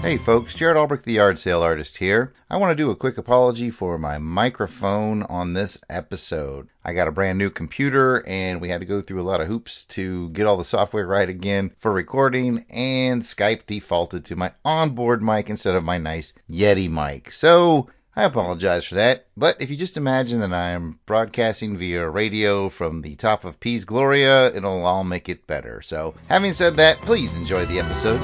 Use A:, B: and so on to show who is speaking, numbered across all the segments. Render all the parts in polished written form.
A: Hey folks, Jared Albrecht, the yard sale artist here. I want to do a quick apology for my microphone on this episode. I got a brand new computer and we had to go through a lot of hoops to get all the software right again for recording, and Skype defaulted to my onboard mic instead of my nice Yeti mic. So I apologize for that, but if you just imagine that I'm broadcasting via radio from the top of Peas Gloria, it'll all make it better. So having said that, please enjoy the episode.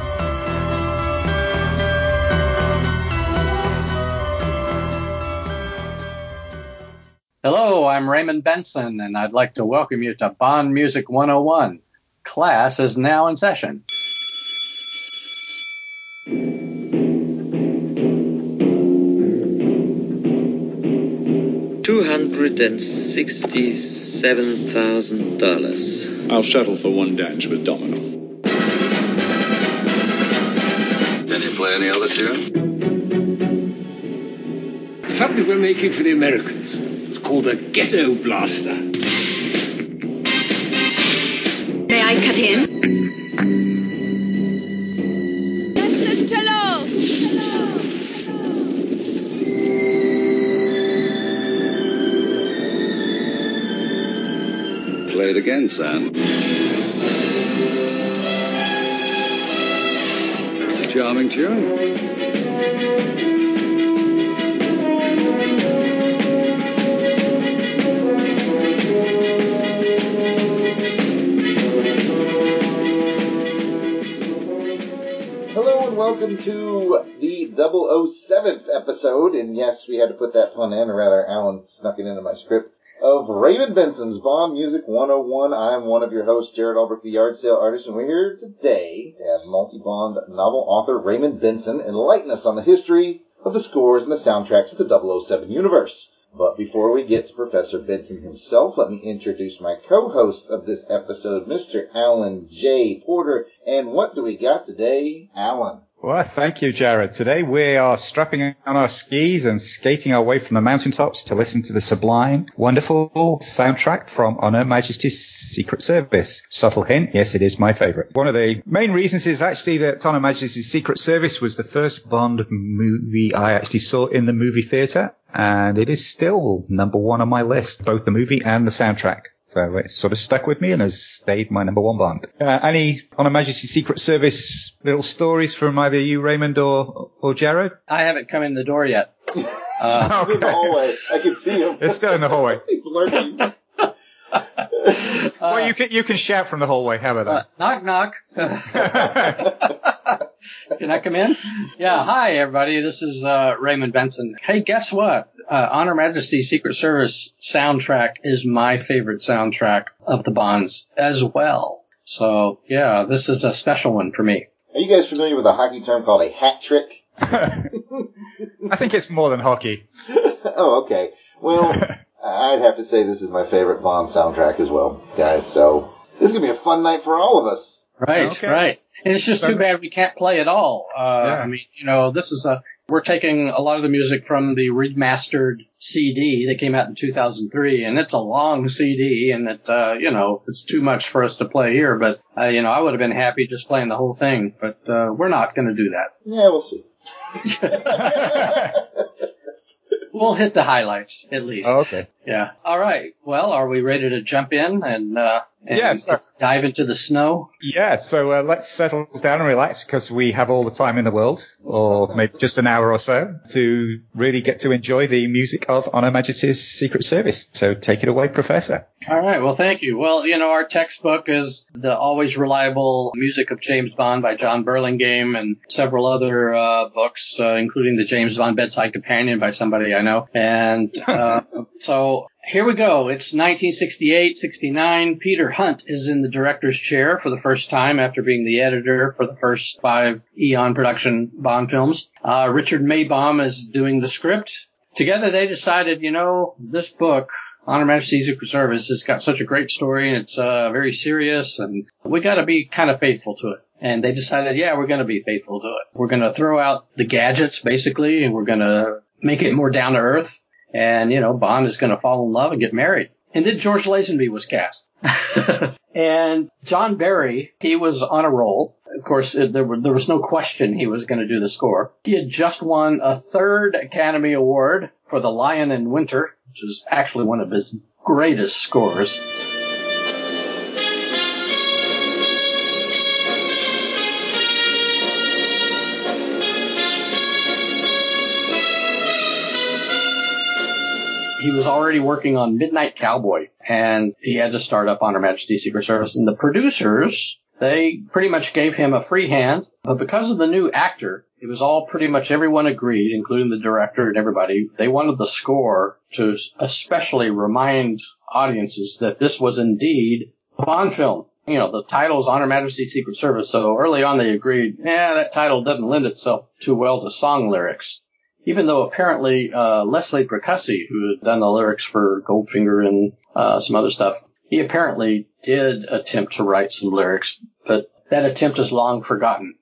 B: Hello, I'm Raymond Benson, and I'd like to welcome you to Bond Music 101. Class is now in session.
C: $267,000.
D: I'll settle for one dance with Domino.
C: Can you play any other tune?
E: Something we're making for the Americans. It's called a Ghetto Blaster.
F: May I cut in? Cello!
C: Play it again, Sam. It's a charming tune.
A: Welcome to the 007th episode, and yes, we had to put that pun in, or rather, Alan snuck it into my script, of Raymond Benson's Bond Music 101. I'm one of your hosts, Jared Albrecht, the yard sale artist, and we're here today to have multi-Bond novel author Raymond Benson enlighten us on the history of the scores and the soundtracks of the 007 universe. But before we get to Professor Benson himself, let me introduce my co-host of this episode, Mr. Alan J. Porter. And what do we got today, Alan?
G: Well, thank you, Jared. Today we are strapping on our skis and skating our way from the mountaintops to listen to the sublime, wonderful soundtrack from On Her Majesty's Secret Service. Subtle hint, yes, it is my favorite. One of the main reasons is actually that On Her Majesty's Secret Service was the first Bond movie I actually saw in the movie theatre, and it is still number one on my list, both the movie and the soundtrack. So it's sort of stuck with me and has stayed my number one Bond. Any On Her Majesty's Secret Service little stories from either you, Raymond, or Jared?
B: I haven't come in the door yet.
A: He's in the hallway. I can see him.
G: It's still in the hallway.
A: He's lurking.
G: Well, you can shout from the hallway. How about
B: that? Knock, knock. Can I come in? Yeah, hi, everybody. This is Raymond Benson. Hey, guess what? On Her Majesty's Secret Service soundtrack is my favorite soundtrack of the Bonds as well. So, yeah, this is a special one for me.
A: Are you guys familiar with a hockey term called a hat trick?
G: I think it's more than hockey.
A: Oh, okay. Well, I'd have to say this is my favorite Bond soundtrack as well, guys. So this is going to be a fun night for all of us.
B: Right,
G: okay.
B: Right. And it's just too bad we can't play it all.
G: Yeah.
B: I mean, this is we're taking a lot of the music from the remastered CD that came out in 2003, and it's a long CD, and it, it's too much for us to play here, but, I would have been happy just playing the whole thing, but, we're not going to do that.
A: Yeah, we'll see.
B: We'll hit the highlights, at least.
G: Oh, okay.
B: Yeah. All right. Well, are we ready to jump in and
G: yes,
B: dive into the snow?
G: Yeah, so let's settle down and relax because we have all the time in the world, or maybe just an hour or so, to really get to enjoy the music of On Her Majesty's Secret Service. So take it away, Professor.
B: All right. Well, thank you. Well, our textbook is The Always Reliable Music of James Bond by John Burlingame, and several other books, including the James Bond Bedside Companion by somebody I know. And so here we go. It's 1968-69. Peter Hunt is in the director's chair for the first time after being the editor for the first 5 Eon production Bond films. Richard Maybaum is doing the script. Together they decided, this book, On Her Majesty's Secret Service, has got such a great story, and it's very serious, and we got to be kind of faithful to it. And they decided, we're going to be faithful to it. We're going to throw out the gadgets, basically, and we're going to make it more down to earth. And, Bond is going to fall in love and get married. And then George Lazenby was cast. And John Barry, he was on a roll. of course, there was no question he was going to do the score. He had just won a 3rd Academy Award for The Lion in Winter, which is actually one of his greatest scores. He was already working on Midnight Cowboy, and he had to start up on Her Majesty's Secret Service. And the producers, they pretty much gave him a free hand, but because of the new actor, it was all pretty much everyone agreed, including the director and everybody. They wanted the score to especially remind audiences that this was indeed a Bond film. You know, the title is On Her Majesty's Secret Service, so early on they agreed, that title doesn't lend itself too well to song lyrics. Even though apparently Leslie Bricusse, who had done the lyrics for Goldfinger and some other stuff, he apparently did attempt to write some lyrics, but that attempt is long forgotten.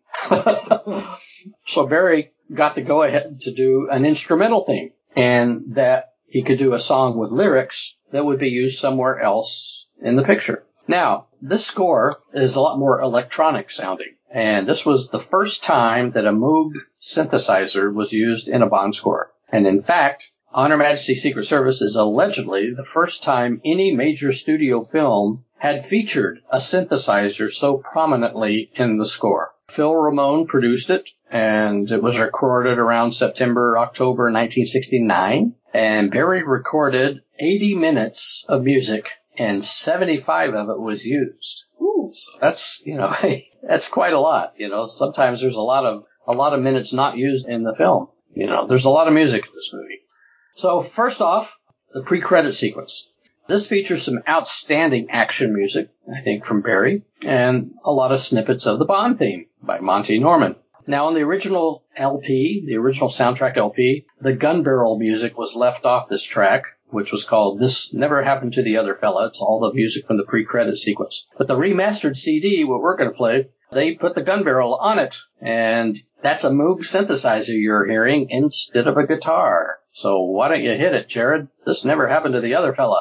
B: So Barry got the go-ahead to do an instrumental theme, and that he could do a song with lyrics that would be used somewhere else in the picture. Now, this score is a lot more electronic sounding. And this was the first time that a Moog synthesizer was used in a Bond score. And in fact, On Her Majesty's Secret Service is allegedly the first time any major studio film had featured a synthesizer so prominently in the score. Phil Ramone produced it, and it was recorded around September, October 1969. And Barry recorded 80 minutes of music, and 75 of it was used. Ooh, so that's, that's quite a lot. Sometimes there's a lot of minutes not used in the film. There's a lot of music in this movie. So first off, the pre-credit sequence. This features some outstanding action music, I think, from Barry, and a lot of snippets of the Bond theme by Monty Norman. Now, on the original LP, the original soundtrack LP, the gun barrel music was left off this track, which was called This Never Happened to the Other Fella. It's all the music from the pre-credit sequence. But the remastered CD, what we're going to play, they put the gun barrel on it, and that's a Moog synthesizer you're hearing instead of a guitar. So why don't you hit it, Jared? This never happened to the other fella.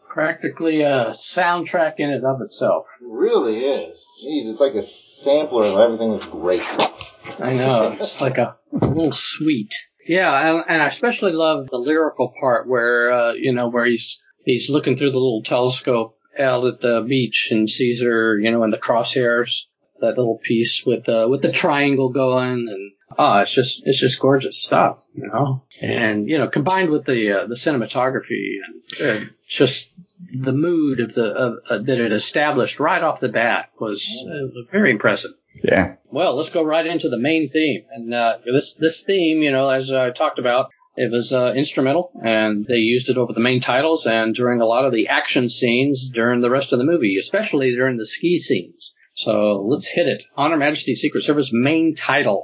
B: Practically a soundtrack in and of itself.
A: It really is. Jeez, it's like a sampler of everything that's great.
B: I know. It's like a little sweet. Yeah, and I especially love the lyrical part where, where he's looking through the little telescope out at the beach and sees her, in the crosshairs, that little piece with the triangle going, and it's just gorgeous stuff, and combined with the cinematography and just the mood of that it established right off the bat was very impressive.
G: Yeah.
B: Well, let's go right into the main theme, and this theme, as I talked about, it was instrumental, and they used it over the main titles and during a lot of the action scenes during the rest of the movie, especially during the ski scenes. So let's hit it. On Her Majesty's Secret Service main title.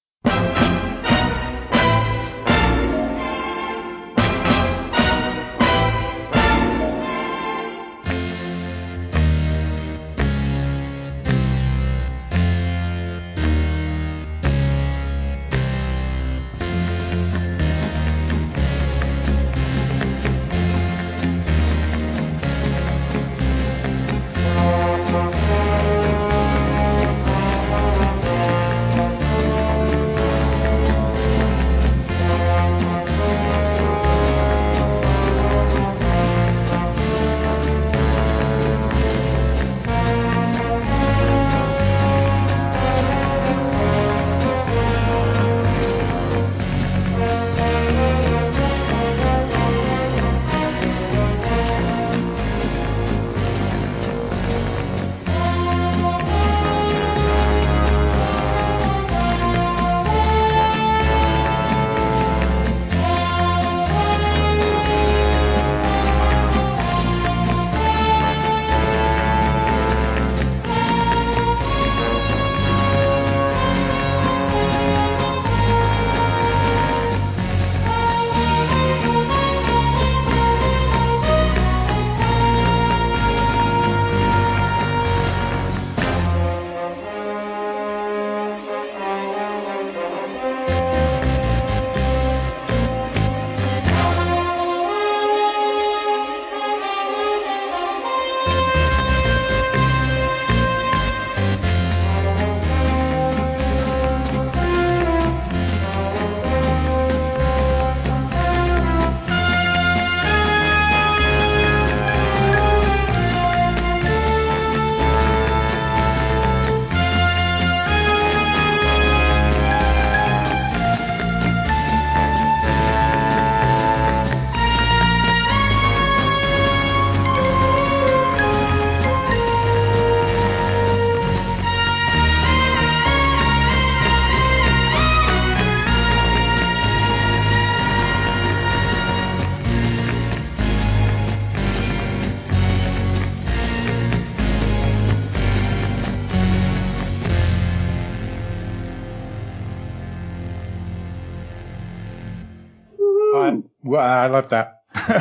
G: I love that.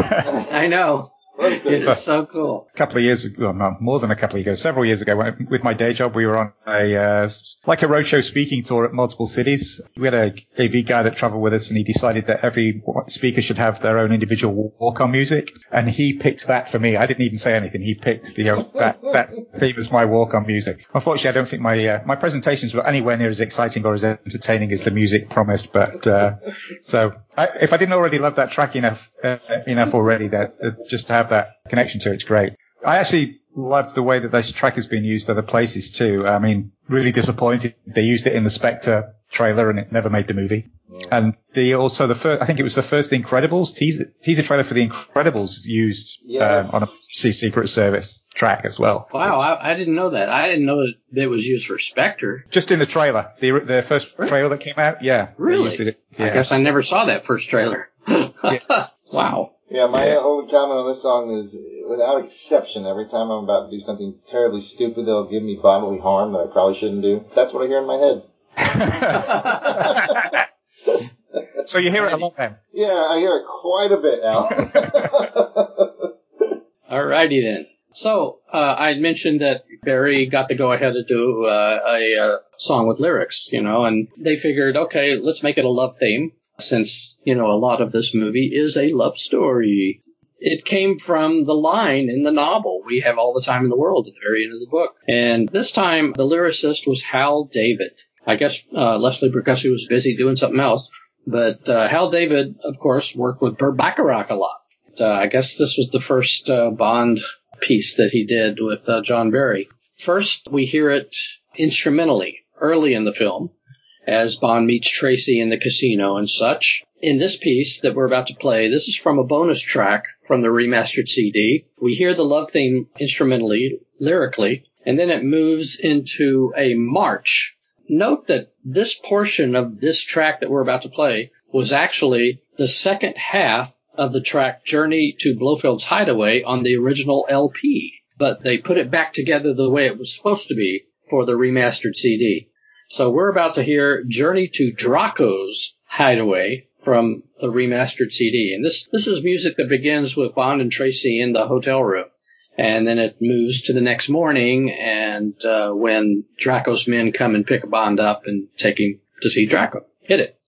B: I know. It's so cool.
G: A couple of years ago, well, more than a couple of years ago, several years ago, with my day job, we were on a roadshow speaking tour at multiple cities. We had a AV guy that traveled with us, and he decided that every speaker should have their own individual walk-on music, and he picked that for me. I didn't even say anything. He picked that theme as my walk-on music. Unfortunately, I don't think my presentations were anywhere near as exciting or as entertaining as the music promised, but so if I didn't already love that track enough already, that just to have that connection to it's great. I actually love the way that this track has been used other places too. I mean, really disappointed they used it in the Spectre trailer and it never made the movie. And I think it was the first Incredibles teaser trailer for the Incredibles used on a Secret Service track as well.
B: Wow, I didn't know that. I didn't know that it was used for Spectre.
G: Just in the trailer, the first trailer that came out. Yeah,
B: really? I guess I never saw that first trailer.
G: Yeah.
B: Wow.
A: Yeah, my only comment on this song is, without exception, every time I'm about to do something terribly stupid that'll give me bodily harm that I probably shouldn't do, that's what I hear in my head.
G: So you hear it a lot then?
A: Yeah, I hear it quite a bit, Al.
B: Alrighty then. So, I had mentioned that Barry got the go-ahead to do a song with lyrics, and they figured, okay, let's make it a love theme, since, a lot of this movie is a love story. It came from the line in the novel, "We Have All the Time in the World," at the very end of the book. And this time, the lyricist was Hal David. I guess Leslie Bricusse was busy doing something else. But Hal David, of course, worked with Burt Bacharach a lot. I guess this was the first Bond piece that he did with John Barry. First, we hear it instrumentally early in the film as Bond meets Tracy in the casino and such. In this piece that we're about to play, this is from a bonus track from the remastered CD. We hear the love theme instrumentally, lyrically, and then it moves into a march. Note that this portion of this track that we're about to play was actually the second half of the track Journey to Blofeld's Hideaway on the original LP, but they put it back together the way it was supposed to be for the remastered CD. So we're about to hear Journey to Draco's Hideaway from the remastered CD. And this is music that begins with Bond and Tracy in the hotel room. And then it moves to the next morning, and when Draco's men come and pick Bond up and take him to see Draco. Hit it.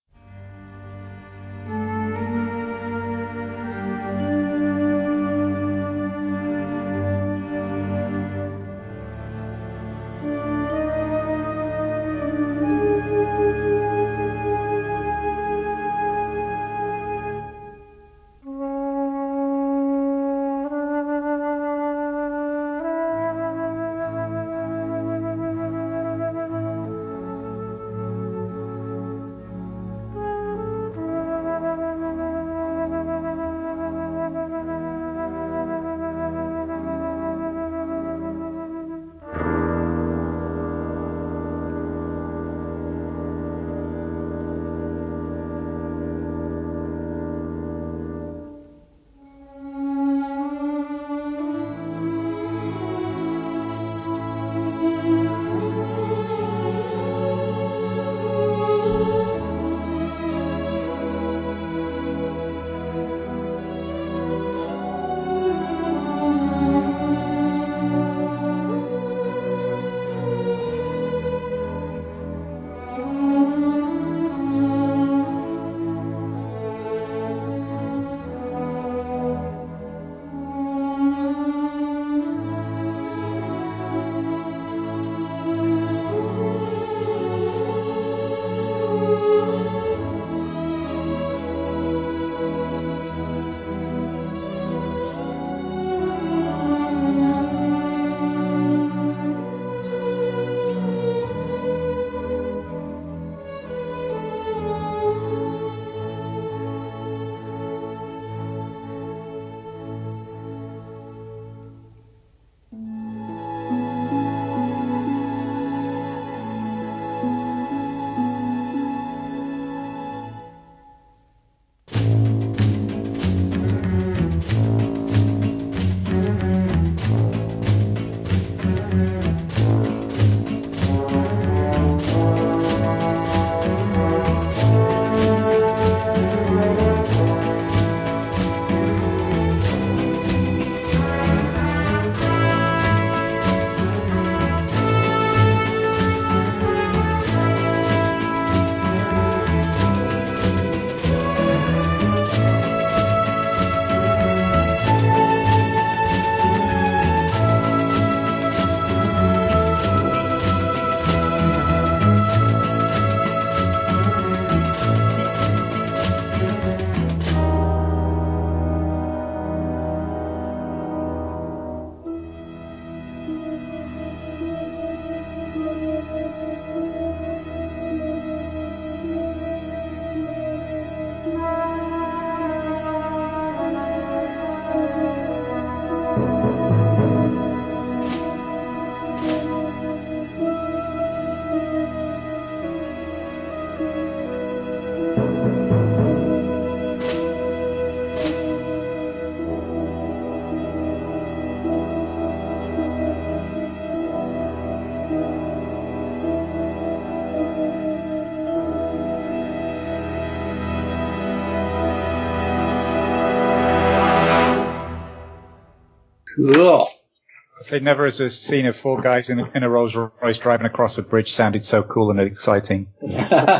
B: Cool.
G: I say never has a scene of 4 guys in a Rolls Royce driving across a bridge sounded so cool and exciting.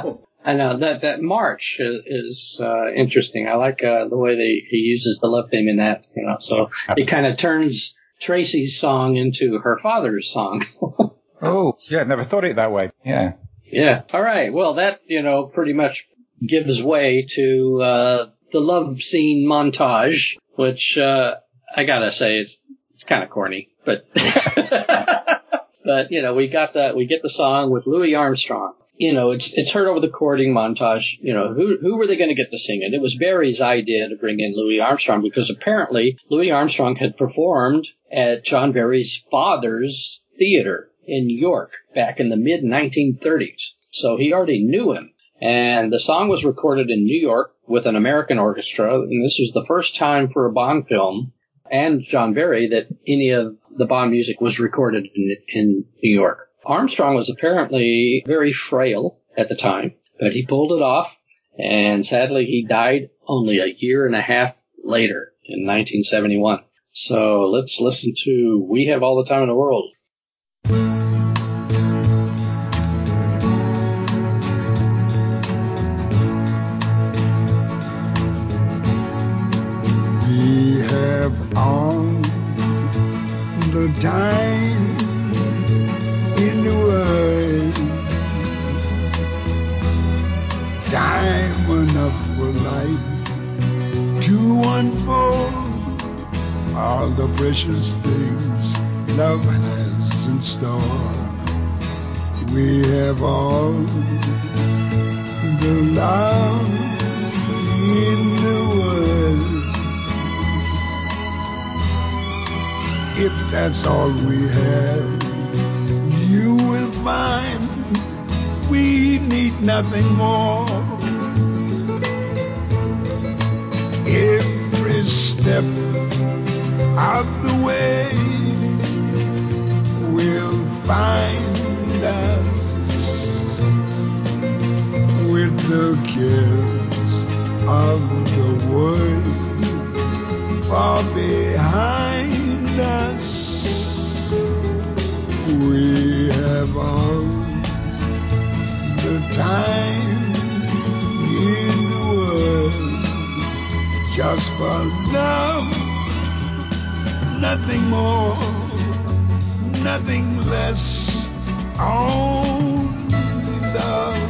B: I know that march is interesting. I like the way he uses the love theme in that. So it kind of turns Tracy's song into her father's song.
G: Oh, yeah, never thought of it that way. Yeah.
B: Yeah. All right. Well, that pretty much gives way to the love scene montage, which I gotta say it's kind of corny, but but we get the song with Louis Armstrong. It's heard over the courting montage. Who were they going to get to sing it? It was Barry's idea to bring in Louis Armstrong because apparently Louis Armstrong had performed at John Barry's father's theater in New York back in the mid 1930s. So he already knew him. And the song was recorded in New York with an American orchestra. And this was the first time for a Bond film and John Barry that any of the Bond music was recorded in New York. Armstrong was apparently very frail at the time, but he pulled it off, and sadly he died only a year and a half later in 1971. So let's listen to We Have All the Time in the World.
H: We have all the time in the world, time enough for life to unfold all the precious things love has in store. We have all the love in the world. If that's all we have, you will find we need nothing more. Every step of the way will find us with the cares of the world far behind us. We have all the time in the world just for love, nothing more, nothing less, only love.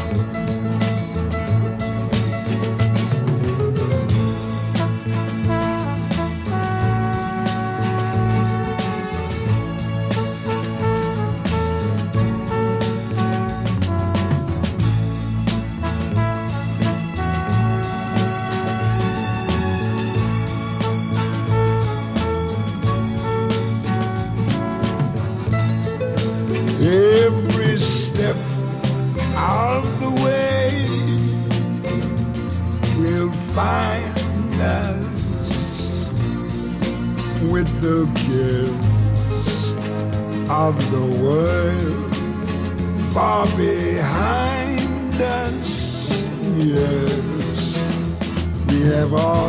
H: Every step of the way will find us with the cares of the world far behind us. Yes, we have all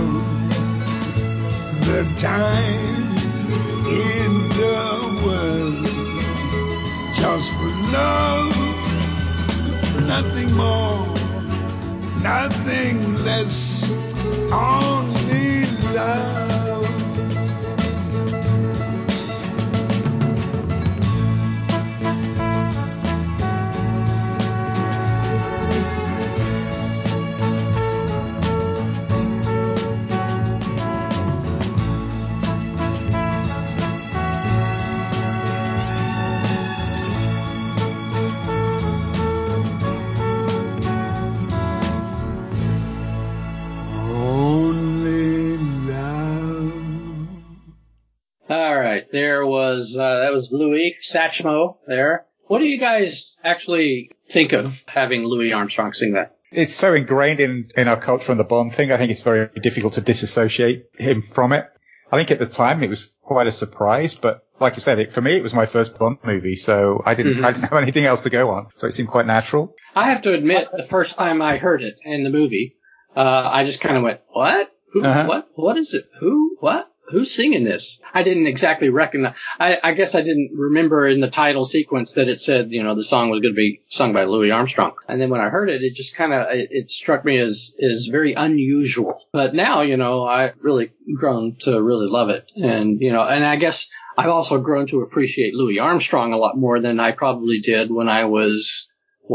H: the time in the world just for love, nothing more, nothing less, only love.
B: There was that was Louis Satchmo there. What do you guys actually think of having Louis Armstrong sing that?
G: It's so ingrained in our culture and the Bond thing. I think it's very difficult to disassociate him from it. I think at the time it was quite a surprise, but like I said, for me it was my first Bond movie, so I didn't have anything else to go on, so it seemed quite natural.
B: I have to admit, the first time I heard it in the movie, I just kind of went, "What? Who? What? What is it? Who? What? who's singing this? I didn't exactly recognize. I guess I didn't remember in the title sequence that it said, the song was going to be sung by Louis Armstrong. And then when I heard it, it just kind of, it struck me as very unusual. But now, I've really grown to really love it. And, and I guess I've also grown to appreciate Louis Armstrong a lot more than I probably did when I was,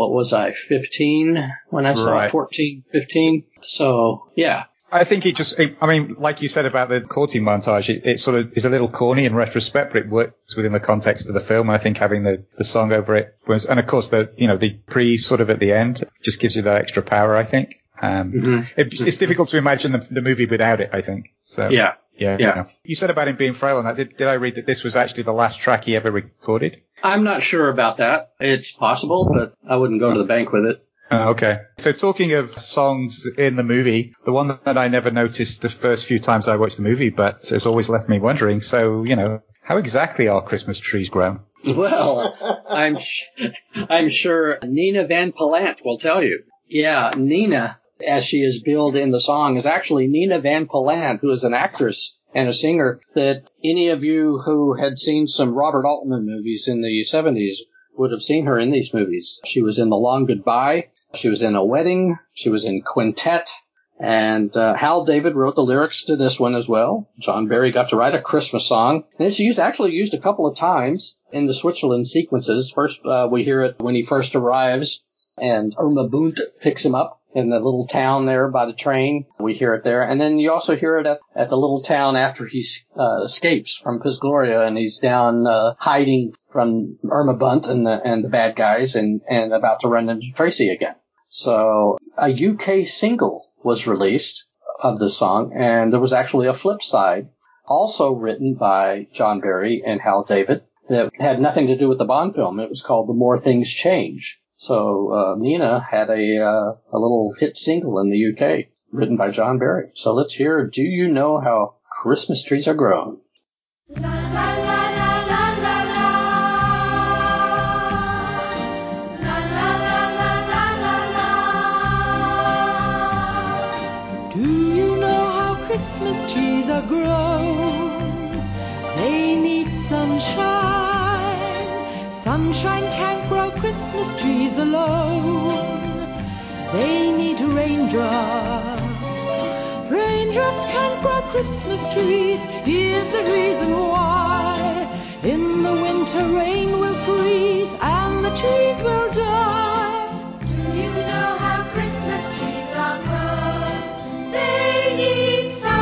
B: 15 when I saw it, 14, 15. So, yeah.
G: I think like you said about the courting montage, it sort of is a little corny in retrospect, but it works within the context of the film. I think having the song over it was, and of course the pre sort of at the end just gives you that extra power, I think. It's difficult to imagine the movie without it, I think. So yeah. You said about him being frail on that. Did I read that this was actually the last track he ever recorded?
B: I'm not sure about that. It's possible, but I wouldn't go to the bank with it.
G: Okay. So talking of songs in the movie, the one that I never noticed the first few times I watched the movie, but has always left me wondering, so, how exactly are Christmas trees grown?
B: Well, I'm sure Nina Van Pallant will tell you. Yeah, Nina, as she is billed in the song, is actually Nina Van Pallant, who is an actress and a singer that any of you who had seen some Robert Altman movies in the 70s would have seen her in these movies. She was in The Long Goodbye. She was in A Wedding. She was in Quintet. And Hal David wrote the lyrics to this one as well. John Barry got to write a Christmas song. And it's actually used a couple of times in the Switzerland sequences. First, we hear it when he first arrives, and Irma Bunt picks him up in the little town there by the train. We hear it there. And then you also hear it at the little town after he escapes from Pisgloria, and he's down hiding from Irma Bunt and the bad guys and about to run into Tracy again. So a UK single was released of the song, and there was actually a flip side, also written by John Barry and Hal David, that had nothing to do with the Bond film. It was called The More Things Change. So Nina had a little hit single in the UK written by John Barry. So let's hear Do You Know How Christmas Trees Are Grown?
I: Christmas trees are grown. They need sunshine. Sunshine can't grow Christmas trees alone. They need raindrops. Raindrops can't grow Christmas trees. Here's the reason why. In the winter rain will freeze and the trees will die. Do you know how Christmas trees are grown? They need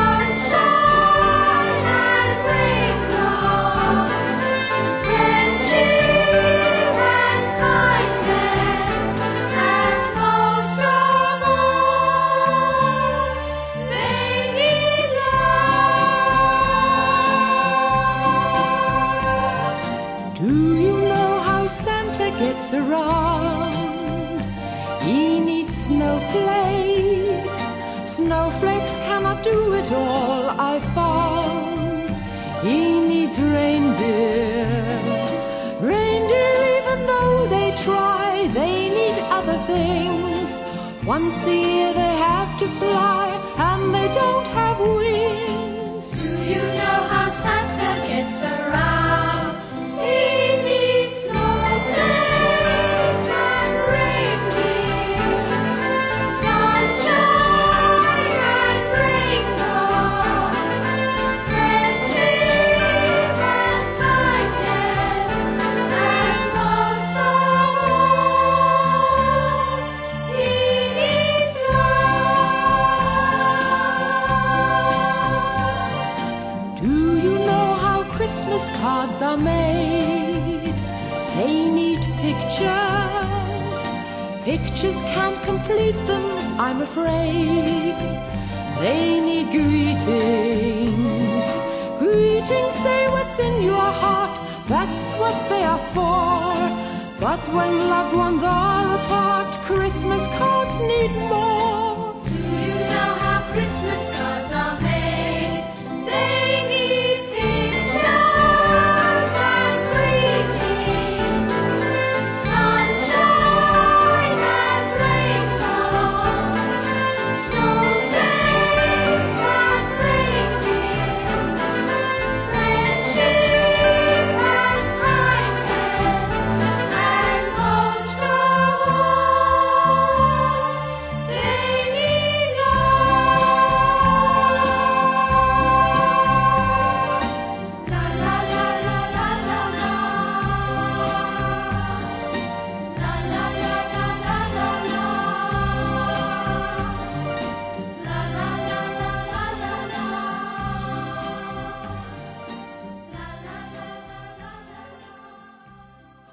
I: around. He needs snowflakes. Snowflakes cannot do it all, I found. He needs reindeer. Reindeer, even though they try, they need other things. Once a year they have to fly, and they don't have wings. Do you know how Santa gets around? He needs snowflakes. Cards are made. They need pictures. Pictures can't complete them, I'm afraid. They need greetings. Greetings say what's in your heart. That's what they are for. But when loved ones are apart, Christmas cards need more. Do you know how Christmas cards are made? They need pictures.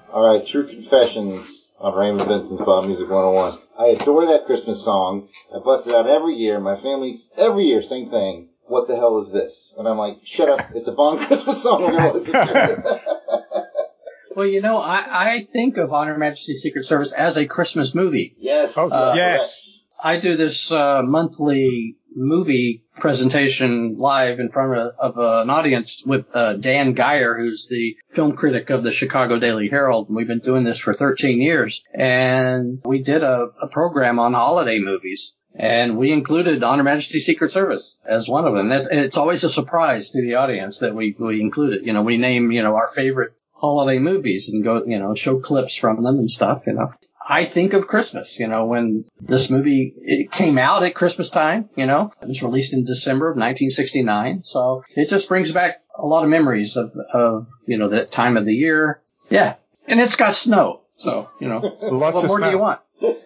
A: All right, True Confessions on Raymond Benson's Bond Music 101. I adore that Christmas song. I bust it out every year. My family, every year, same thing. What the hell is this? And I'm like, shut up. It's a Bond Christmas song. We're going to listen to it.
B: Well, you know, I think of On Her Majesty's Secret Service as a Christmas movie.
A: Yes.
G: Yes.
B: I do this monthly movie presentation live in front of an audience with Dan Geyer, who's the film critic of the Chicago Daily Herald. And we've been doing this for 13 years. And we did a program on holiday movies. And we included On Her Majesty's Secret Service as one of them. It's always a surprise to the audience that we include it. You know, we name, our favorite holiday movies and go, show clips from them and stuff, I think of Christmas, when this movie, it came out at Christmas time, it was released in December of 1969. So it just brings back a lot of memories of that time of the year. Yeah. And it's got snow. So, what more do you want?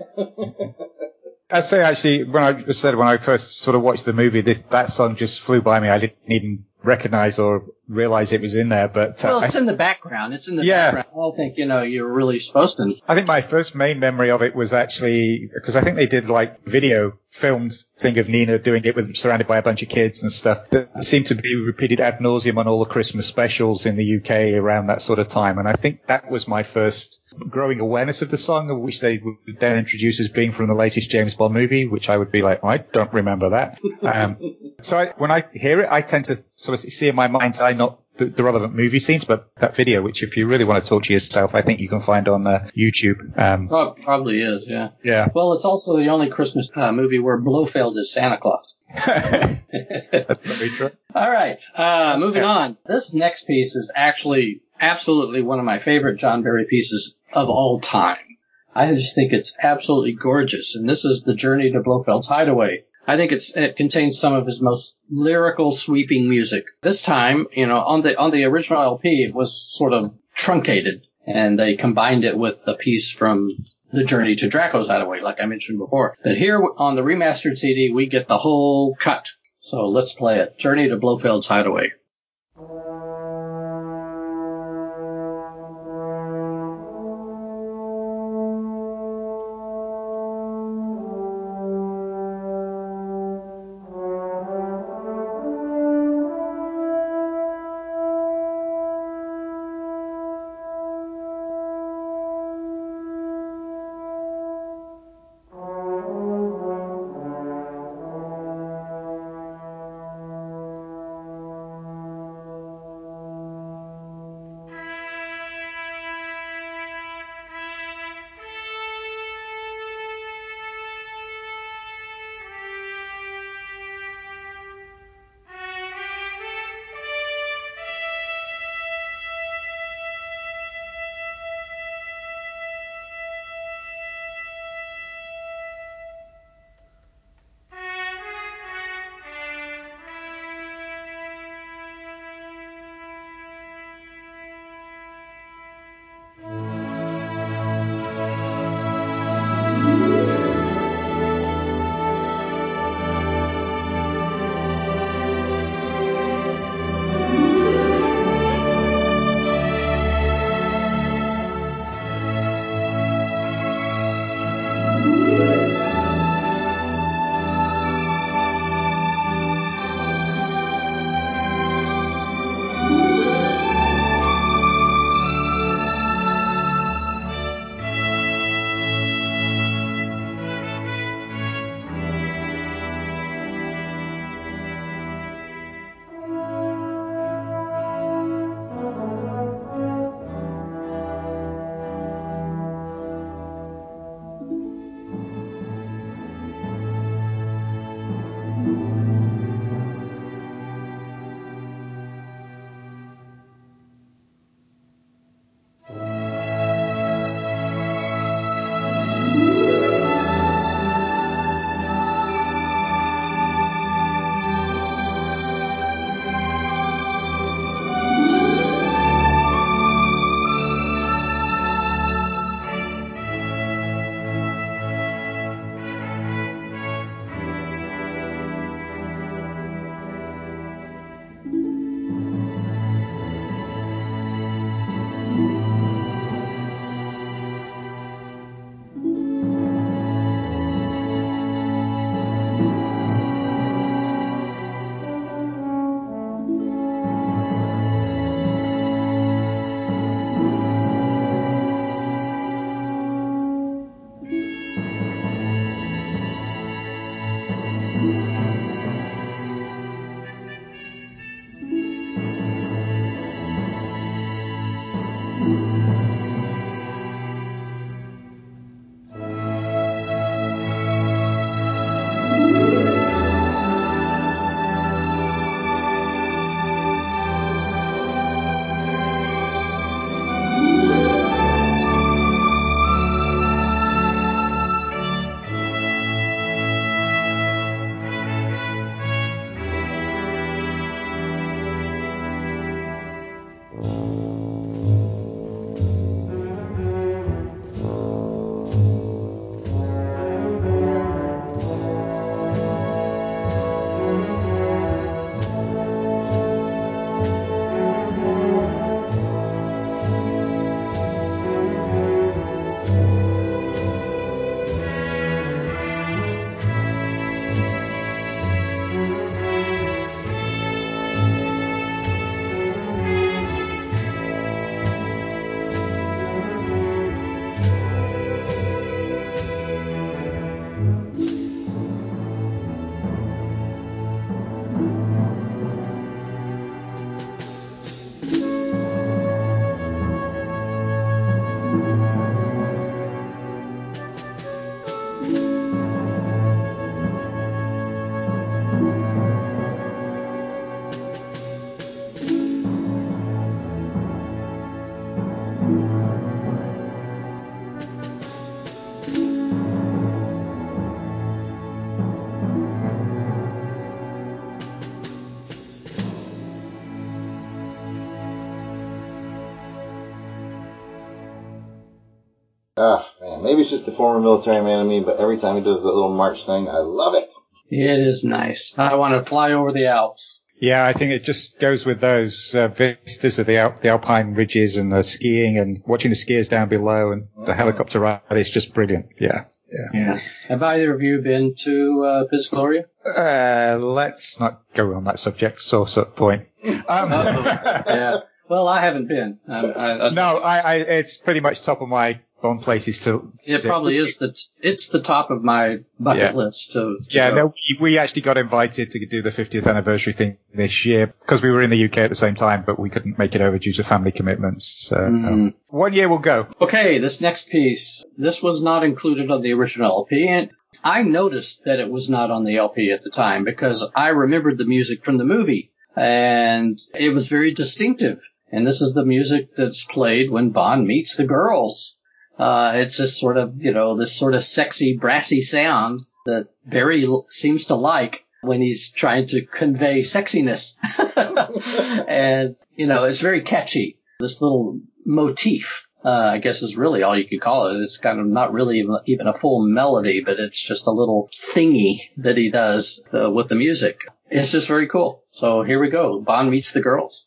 G: I'd say actually, when I first sort of watched the movie, that song just flew by me. I didn't even recognize or realize it was in there, but
B: well, it's in the background. It's in the background. I don't think you're really supposed to.
G: I think my first main memory of it was actually because I think they did like video filmed thing of Nina doing it surrounded by a bunch of kids and stuff that seemed to be repeated ad nauseum on all the Christmas specials in the UK around that sort of time. And I think that was my first growing awareness of the song, which they would then introduce as being from the latest James Bond movie, which I would be like, I don't remember that. So when I hear it, I tend to sort of see in my mind's eye not the relevant movie scenes, but that video, which if you really want to talk to yourself, I think you can find on YouTube.
B: Probably is, yeah.
G: Yeah.
B: Well, it's also the only Christmas movie where Blofeld is Santa Claus.
G: That's very true.
B: All right, moving on. This next piece is actually absolutely one of my favorite John Barry pieces of all time. I just think it's absolutely gorgeous, and this is The Journey to Blofeld's Hideaway. I think it contains some of his most lyrical, sweeping music. This time, on the original LP, it was sort of truncated, and they combined it with the piece from The Journey to Draco's Hideaway, like I mentioned before. But here on the remastered CD, we get the whole cut. So let's play it. Journey to Blofeld's Hideaway.
A: Ah, man, maybe it's just the former military man in me, but every time he does that little march thing, I love it.
B: It is nice. I want to fly over the Alps.
G: Yeah, I think it just goes with those vistas of the Alpine ridges and the skiing and watching the skiers down below and the helicopter ride. It's just brilliant. Yeah.
B: Have either of you been to Piz Gloria?
G: Let's not go on that subject. Source up point.
B: Yeah. Well, I haven't been.
G: No, it's pretty much top of my on places to.
B: It probably is it's the top of my bucket list to go.
G: No, we actually got invited to do the 50th anniversary thing this year because we were in the UK at the same time, but we couldn't make it over due to family commitments. So 1 year we'll go.
B: Okay, this next piece, this was not included on the original LP, and I noticed that it was not on the LP at the time because I remembered the music from the movie, and it was very distinctive. And this is the music that's played when Bond meets the girls. It's this sort of, this sort of sexy, brassy sound that Barry seems to like when he's trying to convey sexiness. And, it's very catchy. This little motif, I guess is really all you could call it. It's kind of not really even a full melody, but it's just a little thingy that he does with the music. It's just very cool. So here we go. Bond meets the girls.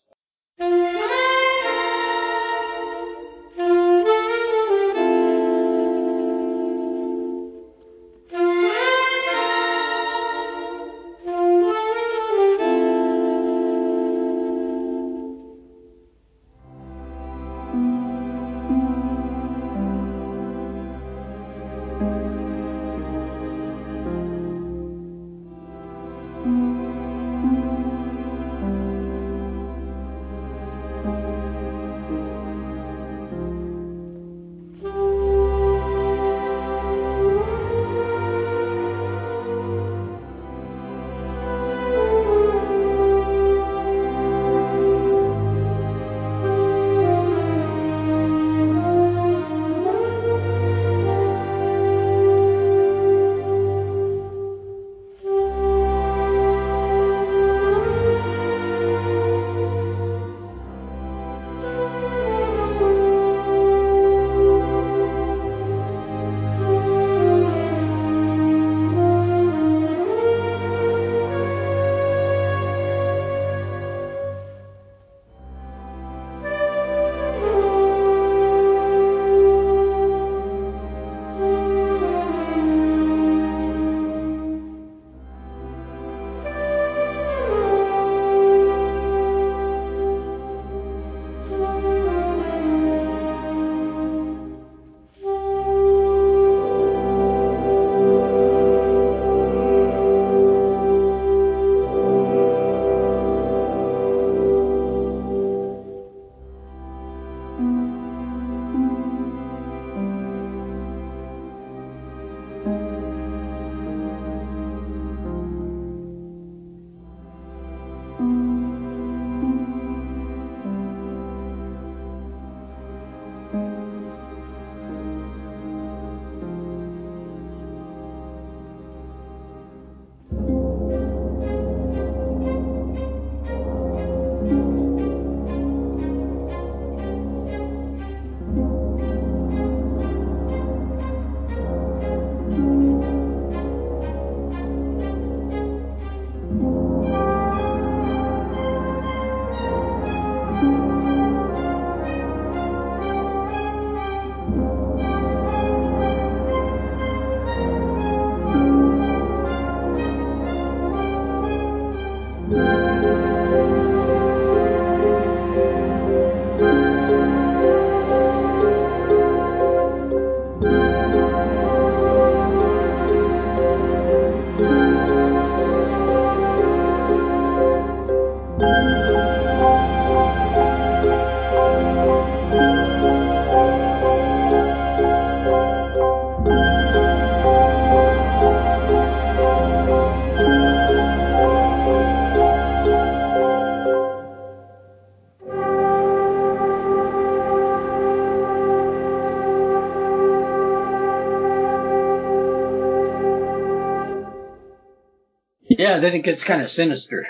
B: Yeah, then it gets kind of sinister.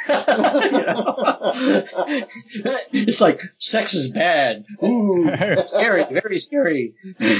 B: It's like sex is bad. Ooh, scary, very scary.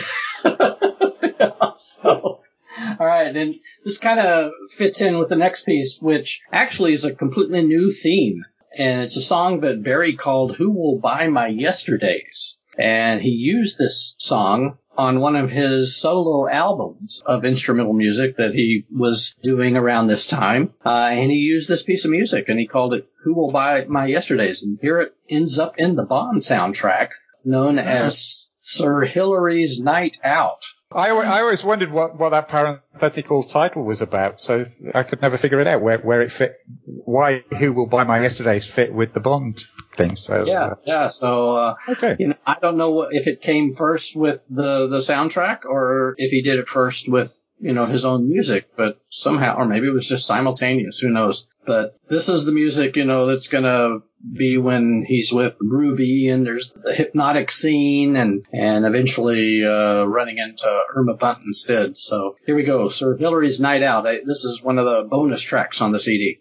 B: So, all right, and this kind of fits in with the next piece, which actually is a completely new theme. And it's a song that Barry called Who Will Buy My Yesterdays? And he used this song on one of his solo albums of instrumental music that he was doing around this time. And he used this piece of music, and he called it Who Will Buy My Yesterdays? And here it ends up in the Bond soundtrack, known as Sir Hilary's Night Out.
G: I always wondered what that parenthetical title was about, so I could never figure it out where it fit, why Who Will Buy My Yesterdays fit with the Bond thing. So
B: yeah. So
G: okay.
B: I don't know if it came first with the soundtrack or if he did it first with his own music, but somehow, or maybe it was just simultaneous. Who knows? But this is the music that's gonna be when he's with Ruby, and there's the hypnotic scene, and eventually running into Irma Bunt instead. So here we go, Sir Hilary's Night Out. This is one of the bonus tracks on the CD.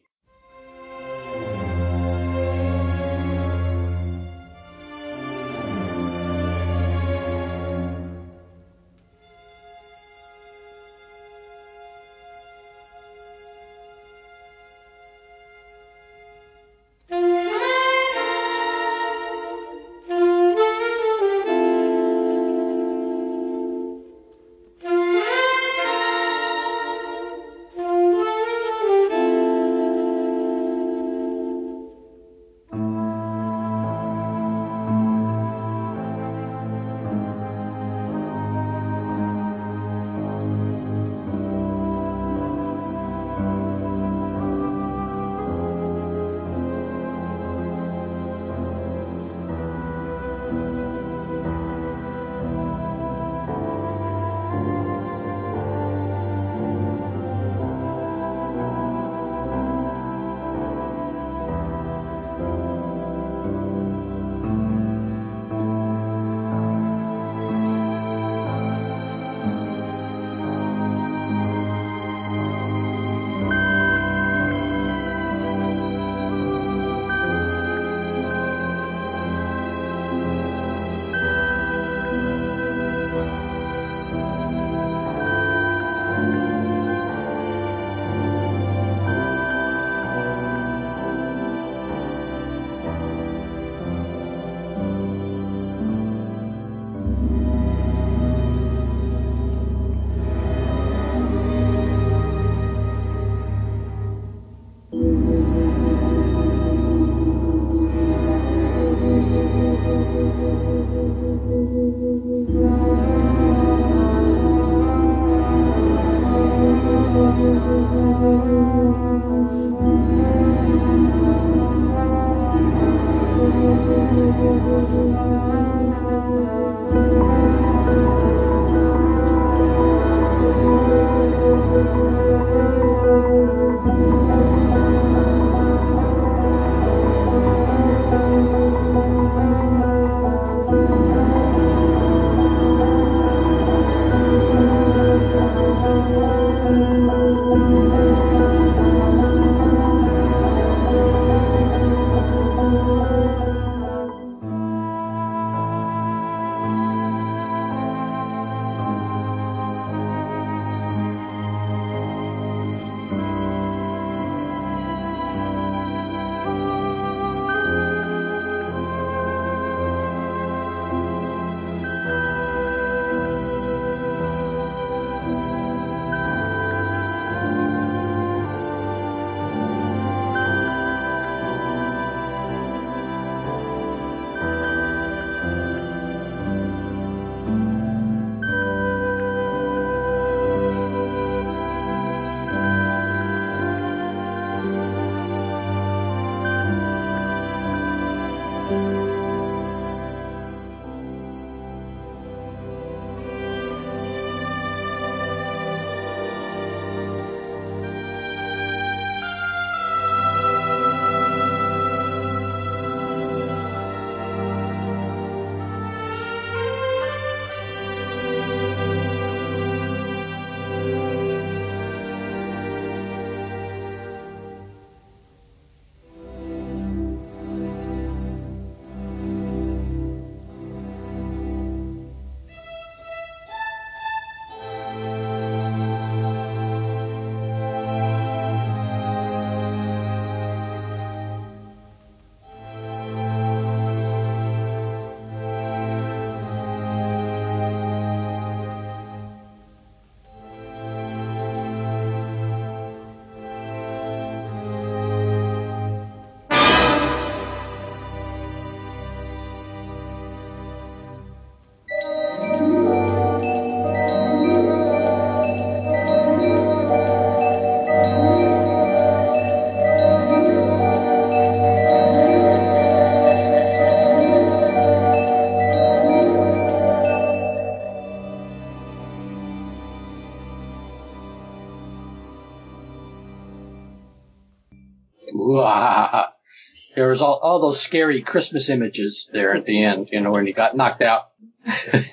B: all those scary Christmas images there at the end, when you got knocked out.
A: But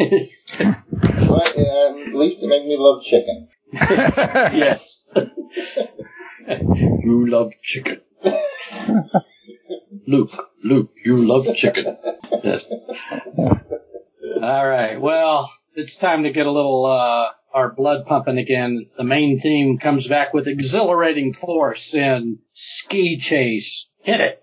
A: at least it made me love chicken.
B: Yes. You love chicken. Luke, you love chicken. Yes. All right. Well, it's time to get a little our blood pumping again. The main theme comes back with exhilarating force in Ski Chase. Hit it.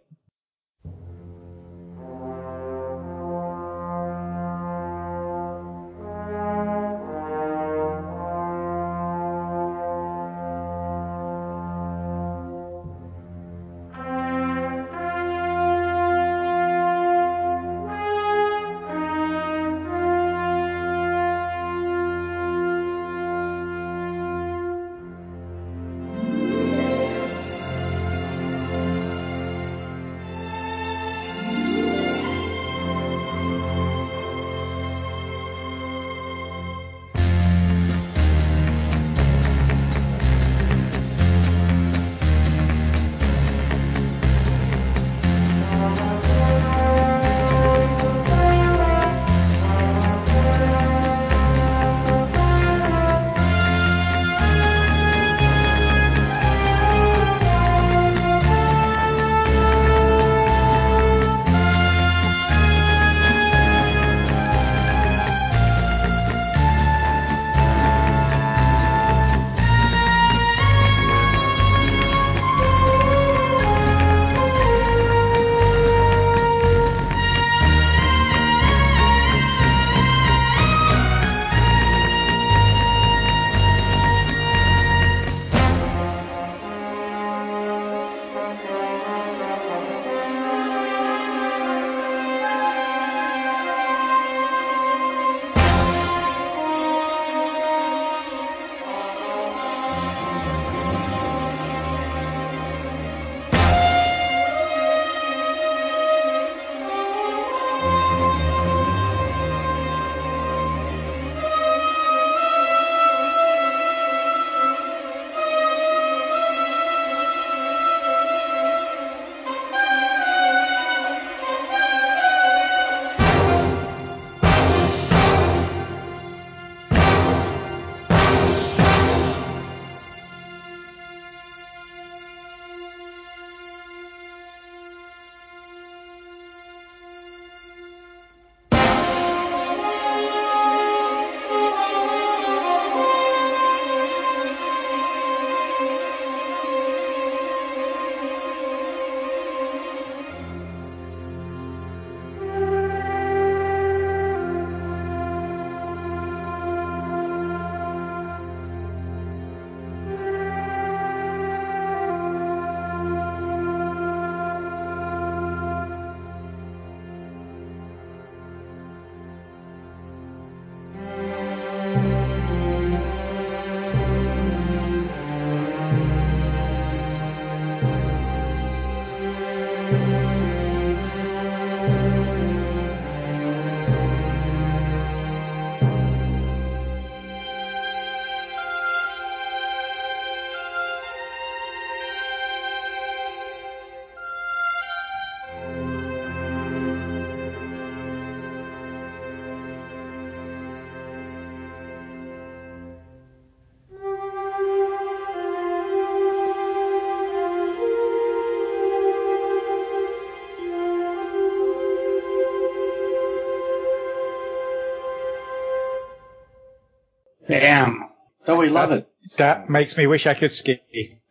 B: Damn. Don't we love it?
G: That makes me wish I could ski.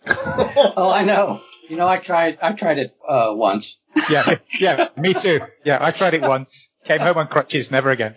B: Oh, I know. I tried it once.
G: Yeah, me too. Yeah, I tried it once. Came home on crutches, never again.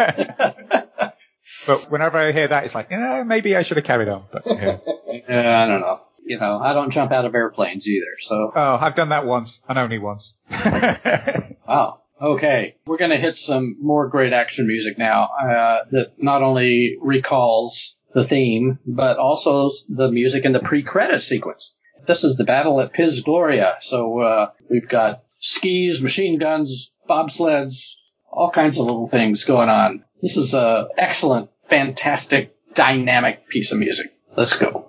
G: But whenever I hear that, it's like, maybe I should have carried on. But, yeah.
B: I don't know. I don't jump out of airplanes either, so.
G: Oh, I've done that once, and only once.
B: Wow. Okay. We're going to hit some more great action music now, that not only recalls the theme, but also the music in the pre-credit sequence. This is the battle at Piz Gloria. So, we've got skis, machine guns, bobsleds, all kinds of little things going on. This is a excellent, fantastic, dynamic piece of music. Let's go.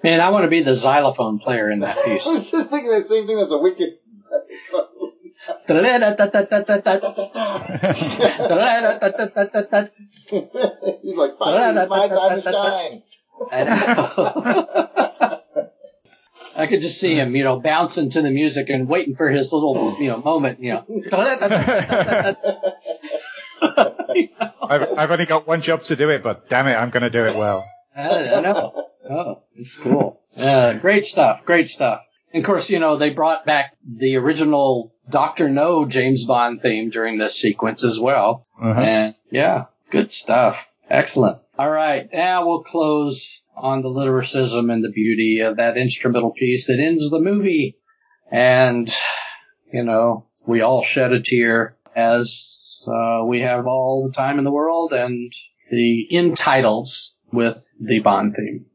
B: Man, I want to be the xylophone player in that piece.
A: I was just thinking the same thing as a wicked. He's like, finally, it's my time to shine.
B: I know. I could just see him, bouncing to the music and waiting for his little, moment,
G: I've only got one job to do it, but damn it, I'm going to do it well.
B: I know. Oh, it's cool. Great stuff. Great stuff. And of course, they brought back the original Dr. No James Bond theme during this sequence as well.
G: Uh-huh.
B: And yeah, good stuff. Excellent. All right. Now we'll close on the lyricism and the beauty of that instrumental piece that ends the movie. And, we all shed a tear as we have all the time in the world, and the end titles with the Bond theme.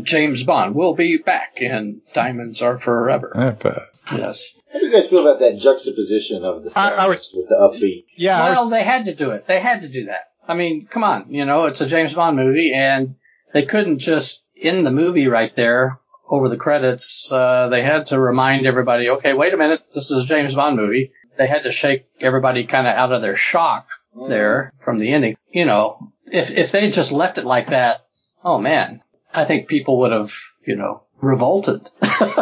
B: James Bond will be back in Diamonds Are Forever. Yes.
A: How do you guys feel about that juxtaposition of the songs with the upbeat?
G: Yeah.
B: Well, they had to do it. They had to do that. I mean, come on. It's a James Bond movie, and they couldn't just end the movie right there over the credits. They had to remind everybody, okay, wait a minute, this is a James Bond movie. They had to shake everybody kind of out of their shock there from the ending. If they just left it like that, oh man, I think people would have, revolted.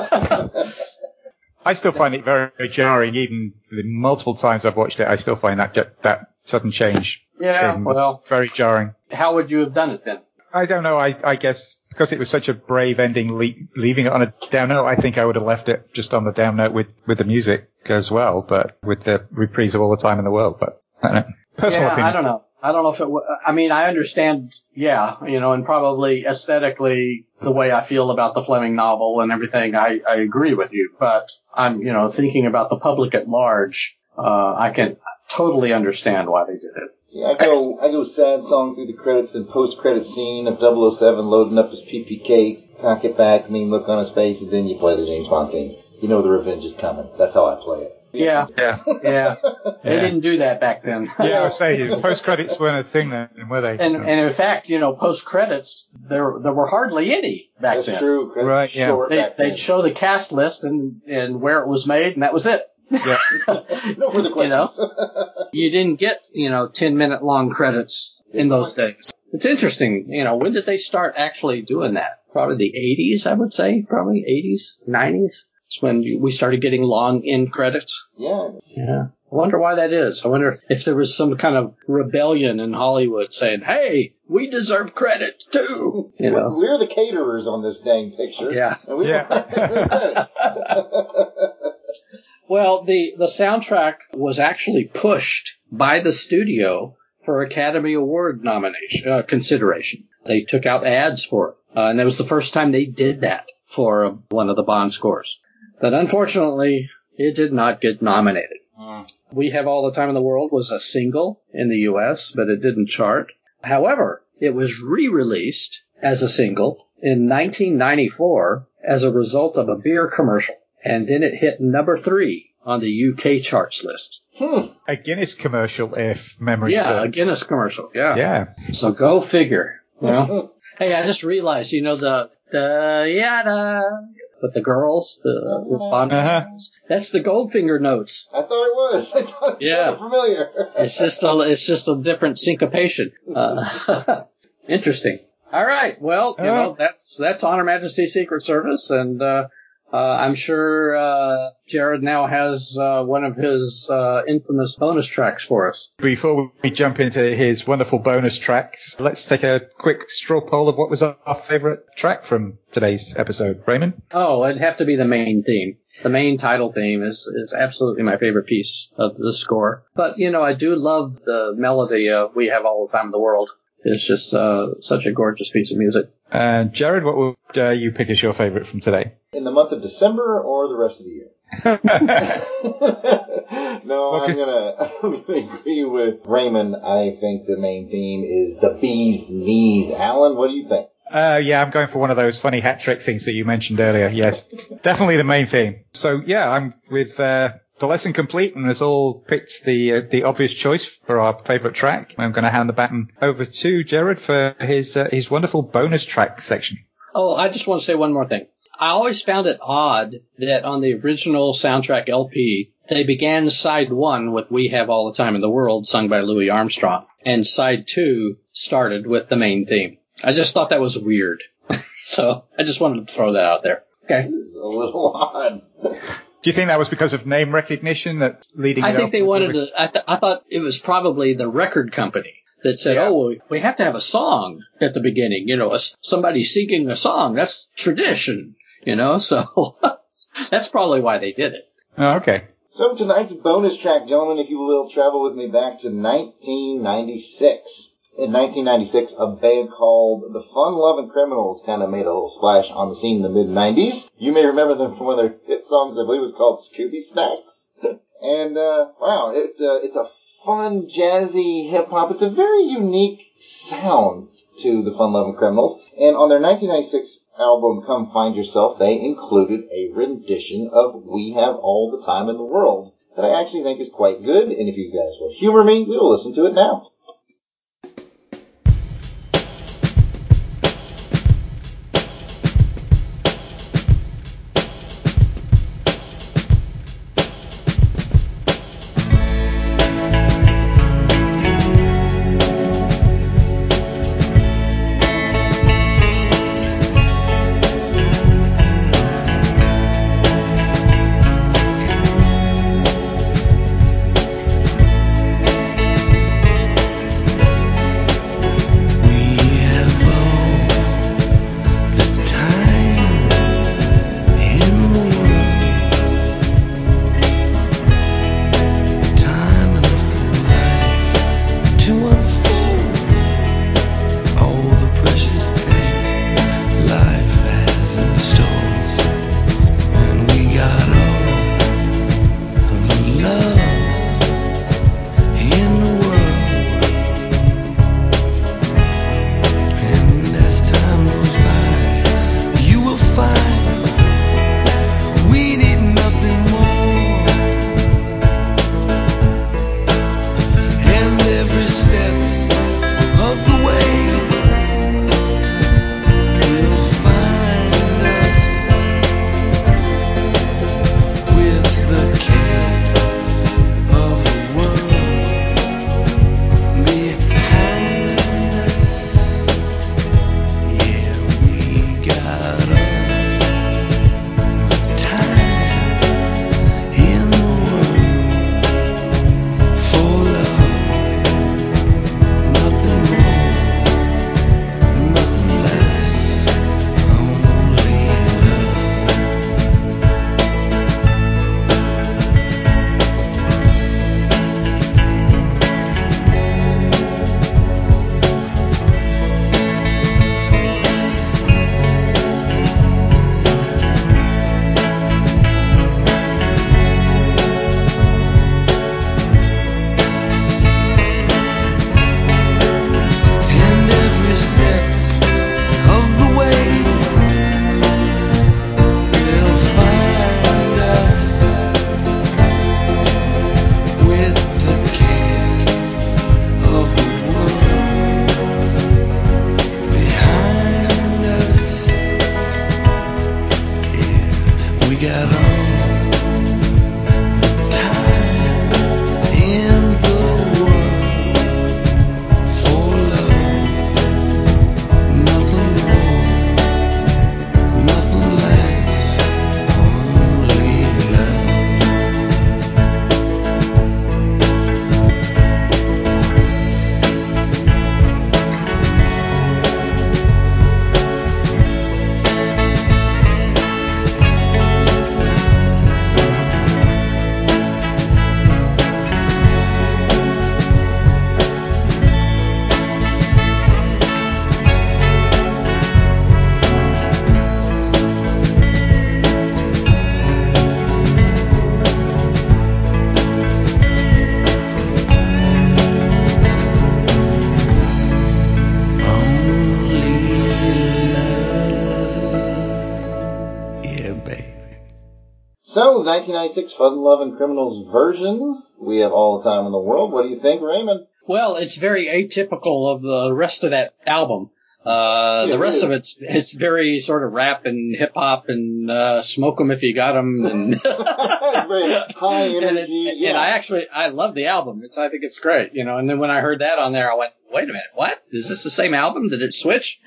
G: I still find it very, very jarring. Even the multiple times I've watched it, I still find that sudden change. Very jarring.
B: How would you have done it then?
G: I don't know. I guess because it was such a brave ending, leaving it on a down note, I think I would have left it just on the down note with the music as well, but with the reprise of All the Time in the World. But I don't know. Personal opinion.
B: I don't know. I don't know if it I mean, I understand, and probably aesthetically the way I feel about the Fleming novel and everything, I agree with you. But I'm, thinking about the public at large, I can totally understand why they did it.
A: See, I go sad song through the credits and post-credit scene of 007 loading up his PPK, cock it back, mean look on his face, and then you play the James Bond theme. You know the revenge is coming. That's how I play it.
B: Yeah. They didn't do that back then.
G: Yeah, I was saying, post-credits weren't a thing then, were they?
B: And in fact, post-credits, there were hardly any back then.
A: That's true.
G: Right, yeah.
B: They'd show the cast list and where it was made, and that was it.
G: Yeah.
A: No further questions.
B: You didn't get, 10-minute long credits in those days. It's interesting, when did they start actually doing that? Probably the 80s, I would say. Probably 80s, 90s. It's when we started getting long end credits.
A: Yeah.
B: I wonder why that is. I wonder if there was some kind of rebellion in Hollywood saying, hey, we deserve credit too.
A: We're the caterers on this dang picture.
B: Yeah.
A: And we
B: Well, the soundtrack was actually pushed by the studio for Academy Award nomination consideration. They took out ads for it. And that was the first time they did that for one of the Bond scores. But unfortunately, it did not get nominated. We Have All the Time in the World was a single in the U.S., but it didn't chart. However, it was re-released as a single in 1994 as a result of a beer commercial. And then it hit number 3 on the UK charts list.
G: A Guinness commercial, if memory serves.
B: Yeah, a Guinness commercial.
G: Yeah.
B: So go figure. Hey, I just realized, the yada with the girls, the Bond songs. That's the Goldfinger notes.
A: I thought it was. I thought it sounded familiar.
B: It's just a different syncopation. Interesting. All right. Well, that's On Her Majesty's Secret Service, and I'm sure Jared now has one of his infamous bonus tracks for us.
G: Before we jump into his wonderful bonus tracks, let's take a quick straw poll of what was our favourite track from today's episode. Raymond?
B: Oh, it'd have to be the main theme. The main title theme is absolutely my favorite piece of the score. But, I do love the melody of We Have All the Time in the World. It's just such a gorgeous piece of music.
G: Jared, what would you pick as your favourite from today?
A: In the month of December or the rest of the year? No, I'm gonna agree with Raymond. I think the main theme is the bee's knees. Alan, what do you think?
G: I'm going for one of those funny hat trick things that you mentioned earlier. Yes, definitely the main theme. So I'm with the lesson complete, and has all picked the obvious choice for our favourite track. I'm going to hand the baton over to Jared for his wonderful bonus track section.
B: Oh, I just want to say one more thing. I always found it odd that on the original soundtrack LP, they began side 1 with We Have All the Time in the World, sung by Louis Armstrong, and side 2 started with the main theme. I just thought that was weird. So I just wanted to throw that out there. Okay.
A: This is a little odd.
G: Do you think that was because of name recognition that leading?
B: I think they wanted to. I thought it was probably the record company that said, we have to have a song at the beginning. Somebody singing a song. That's tradition. So that's probably why they did it.
G: Oh, okay.
A: So tonight's bonus track, gentlemen, if you will, travel with me back to 1996. In 1996, a band called the Fun Lovin' Criminals kind of made a little splash on the scene in the mid-90s. You may remember them from one of their hit songs, I believe it was called Scooby Snacks. And, it's a fun, jazzy hip-hop. It's a very unique sound to the Fun Lovin' Criminals. And on their 1996 album, Come Find Yourself, they included a rendition of We Have All the Time in the World that I actually think is quite good, and if you guys will humor me, we will listen to it now. So, 1996 Fun Lovin' Criminals version. We Have All the Time in the World. What do you think, Raymond?
B: Well, it's very atypical of the rest of that album. The rest of it's very sort of rap and hip hop and smoke 'em if you got 'em and
A: it's very high energy.
B: And I love the album. I think it's great, you know. And then when I heard that on there, I went, wait a minute, what? Is this the same album? Did it switch?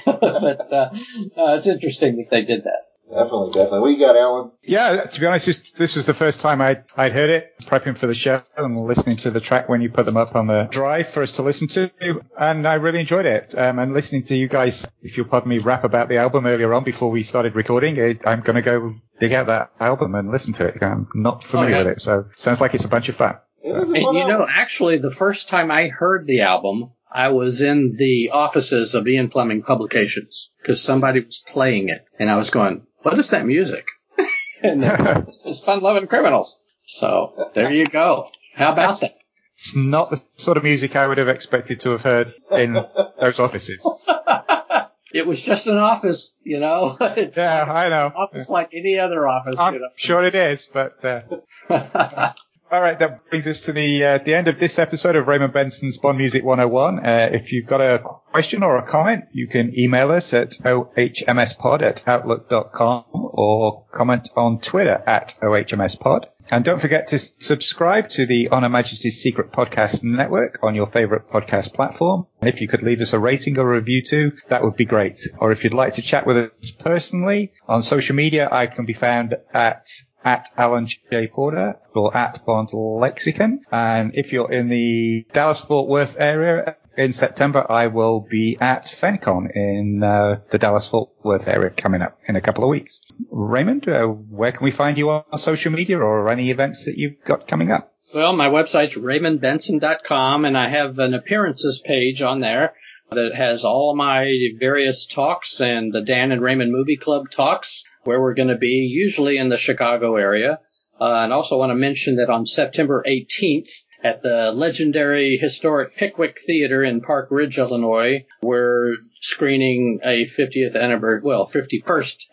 B: But it's interesting that they did that.
A: Definitely. What you got, Alan?
G: Yeah, to be honest, this was the first time I'd heard it, prepping for the show and listening to the track when you put them up on the drive for us to listen to, and I really enjoyed it. And listening to you guys, if you'll pardon me, rap about the album earlier on before we started recording, I'm going to go dig out that album and listen to it. I'm not familiar with it, so sounds like it's a bunch of fun.
B: And you know, actually, the first time I heard the album, I was in the offices of Ian Fleming Publications because somebody was playing it, and I was going, what is that music? And this is Fun Lovin' Criminals. So there you go. How about that?
G: It's not the sort of music I would have expected to have heard in those offices.
B: It was just an office, It's
G: I know.
B: office like any other office.
G: I'm sure it is, but. All right, that brings us to the end of this episode of Raymond Benson's Bond Music 101. If you've got a question or a comment, you can email us at ohmspod@outlook.com or comment on Twitter at ohmspod. And don't forget to subscribe to the On Her Majesty's Secret Podcast Network on your favorite podcast platform. And if you could leave us a rating or review too, that would be great. Or if you'd like to chat with us personally on social media, I can be found at Alan J. Porter or at Bond Lexicon. And if you're in the Dallas-Fort Worth area in September, I will be at FenCon in the Dallas-Fort Worth area coming up in a couple of weeks. Raymond, where can we find you on social media or any events that you've got coming up?
B: Well, my website's raymondbenson.com, and I have an appearances page on there that has all my various talks and the Dan and Raymond Movie Club talks, where we're going to be usually in the Chicago area. And also want to mention that on September 18th at the legendary historic Pickwick Theater in Park Ridge, Illinois, we're screening a 51st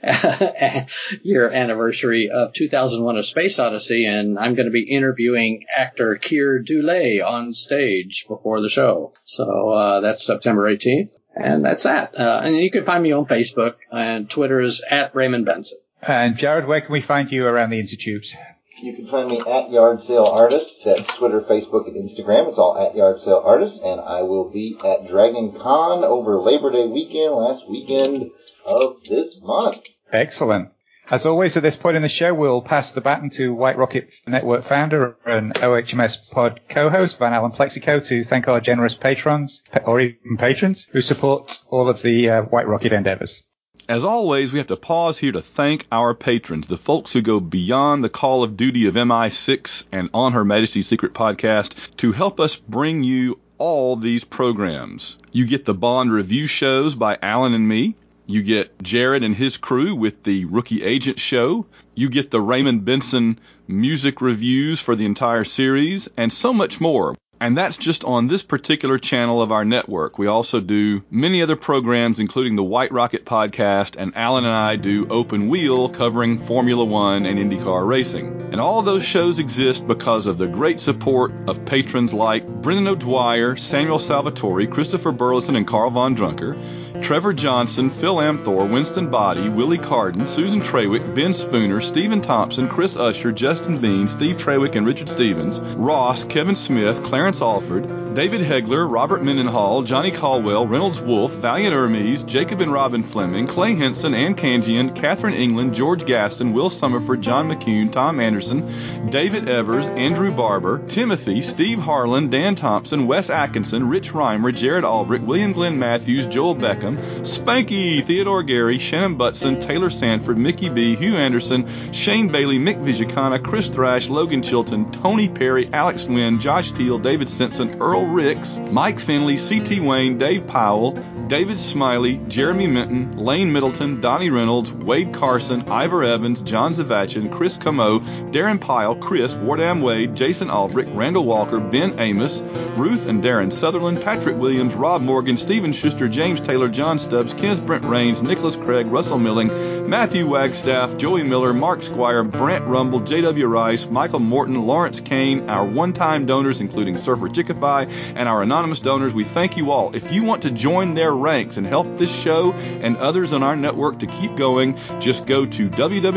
B: year anniversary of 2001: A Space Odyssey, and I'm going to be interviewing actor Keir Dullea on stage before the show. So that's September 18th, and that's that. And you can find me on Facebook, and Twitter is at Raymond Benson.
G: And Jared, where can we find you around the intertubes?
A: You can find me at Yard Sale Artist. That's Twitter, Facebook, and Instagram. It's all at Yard Sale Artist. And I will be at Dragon Con over Labor Day weekend, last weekend of this month.
G: Excellent. As always, at this point in the show, we'll pass the baton to White Rocket Network founder and OHMS pod co-host Van Allen Plexico to thank our generous patrons, or even patrons, who support all of the White Rocket endeavors.
J: As always, we have to pause here to thank our patrons, the folks who go beyond the call of duty of MI6 and On Her Majesty's Secret Podcast to help us bring you all these programs. You get the Bond review shows by Alan and me. You get Jared and his crew with the Rookie Agent show. You get the Raymond Benson music reviews for the entire series, and so much more. And that's just on this particular channel of our network. We also do many other programs, including the White Rocket podcast, and Alan and I do Open Wheel, covering Formula One and IndyCar racing. And all those shows exist because of the great support of patrons like Brendan O'Dwyer, Samuel Salvatore, Christopher Burleson, and Carl Von Drunker, Trevor Johnson, Phil Amthor, Winston Body, Willie Carden, Susan Trawick, Ben Spooner, Stephen Thompson, Chris Usher, Justin Bean, Steve Trawick and Richard Stevens, Ross, Kevin Smith, Clarence Alford, David Hegler, Robert Mendenhall, Johnny Caldwell, Reynolds Wolfe, Valiant Hermes, Jacob and Robin Fleming, Clay Henson, Ann Kangian, Catherine England, George Gaston, Will Summerford, John McCune, Tom Anderson, David Evers, Andrew Barber, Timothy, Steve Harlan, Dan Thompson, Wes Atkinson, Rich Reimer, Jared Albrecht, William Glenn Matthews, Joel Beckham, Spanky, Theodore Gary, Shannon Butson, Taylor Sanford, Mickey B., Hugh Anderson, Shane Bailey, Mick Vijacana, Chris Thrash, Logan Chilton, Tony Perry, Alex Wynn, Josh Teal, David Simpson, Earl Ricks, Mike Finley, C.T. Wayne, Dave Powell, David Smiley, Jeremy Minton, Lane Middleton, Donnie Reynolds, Wade Carson, Ivor Evans, John Zavachin, Chris Comeau, Darren Pyle, Chris, Wardam Wade, Jason Albrecht, Randall Walker, Ben Amos, Ruth and Darren Sutherland, Patrick Williams, Rob Morgan, Stephen Schuster, James Taylor, John Stubbs, Kenneth Brent Rains, Nicholas Craig, Russell Milling, Matthew Wagstaff, Joey Miller, Mark Squire, Brant Rumble, J.W. Rice, Michael Morton, Lawrence Kane, our one-time donors, including Surfer Chickify, and our anonymous donors. We thank you all. If you want to join their ranks and help this show and others on our network to keep going, just go to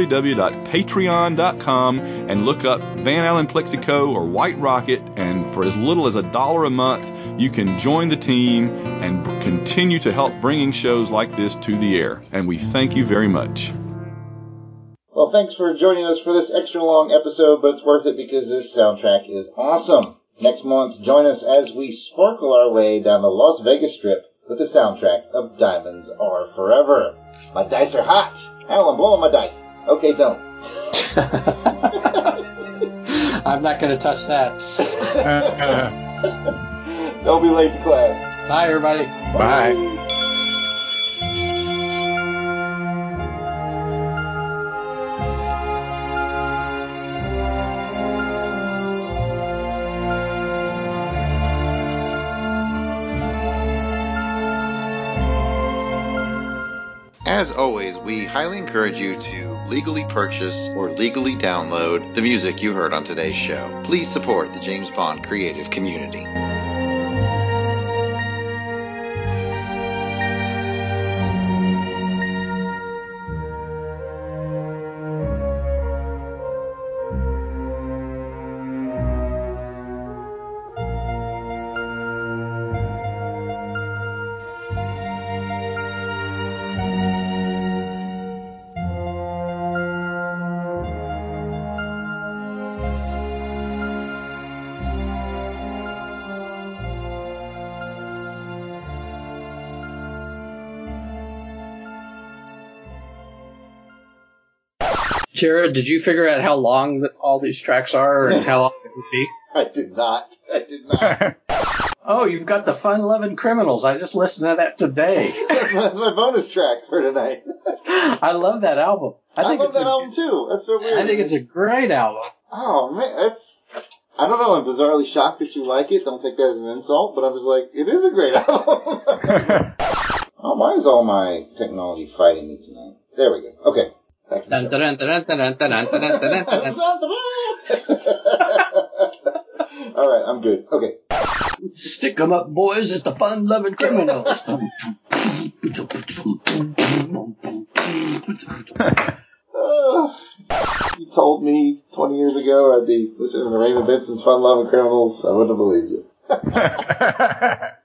J: www.patreon.com and look up Van Allen Plexico or White Rocket, and for as little as $1 a month, you can join the team and continue to help bringing shows like this to the air. And we thank you very much.
A: Well, thanks for joining us for this extra long episode, but it's worth it because this soundtrack is awesome. Next month, join us as we sparkle our way down the Las Vegas Strip with the soundtrack of Diamonds Are Forever. My dice are hot. Alan, blow on my dice. Okay, don't.
B: I'm not going to touch that.
A: Don't be late to class.
B: Bye, everybody.
G: Bye.
A: As always, we highly encourage you to legally purchase or legally download the music you heard on today's show. Please support the James Bond creative community.
B: Jared, did you figure out how long all these tracks are and how long it would be?
A: I did not.
B: Oh, you've got the Fun-Loving Criminals. I just listened to that today.
A: That's my bonus track for tonight.
B: I love that album.
A: I love that album too. That's so weird.
B: I think it's a great album.
A: Oh man, I don't know. I'm bizarrely shocked that you like it. Don't take that as an insult, but I'm just like, it is a great album. Oh, why is all my technology fighting me tonight? There we go. Okay.
B: Dun, dun, dun, dun, dun, dun, dun, dun, dun, dun.
A: All right, I'm good. Okay.
B: Stick 'em up, boys. It's the Fun-Loving Criminals.
A: You told me 20 years ago I'd be listening to Raymond Benson's Fun-Loving Criminals. I wouldn't have believed you.